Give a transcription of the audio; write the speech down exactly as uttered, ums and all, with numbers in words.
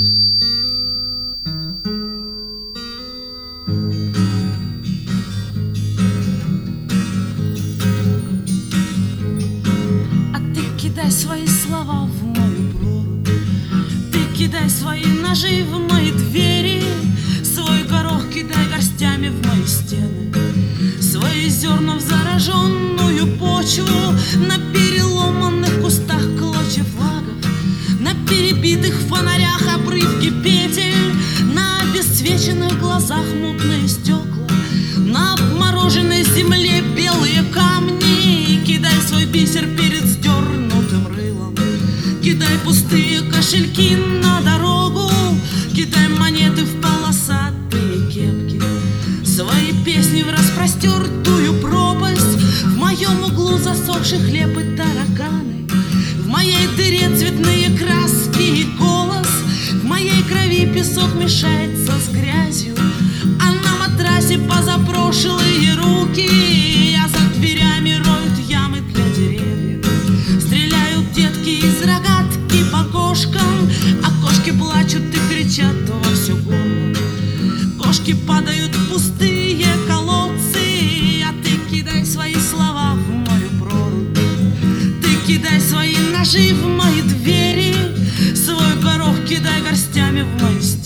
Кидай свои слова в мою прорубь, ты кидай свои ножи в мои двери, свой горох кидай горстями в мои стены, свои зерна в зараженную почву, на переломанных кустах клочья флагов, на перебитых фонарях обрывки петель, на обесцвеченных глазах мутные стекла, на обмороженной земле белые камни. Кидай свой бисер перед сдернутым рылом, кидай пустые кошельки на дорогу, кидай монеты в полосатые кепки, свои песни в распростертую пропасть. В моем углу засохший хлеб и тараканы, в моей дыре цветные краски и голос, в моей крови песок мешается с грязью, а на матрасе позапрошлые руки. Я за дверями роют ямы для деревьев, стреляют детки из рогатки по кошкам, а кошки плачут и кричат во всё горло. Кошки падают в пустые колодцы, а ты кидай свои слова в мою прорубь, ты кидай свои ножи в мои двери, свой горох кидай горстями в мои стены,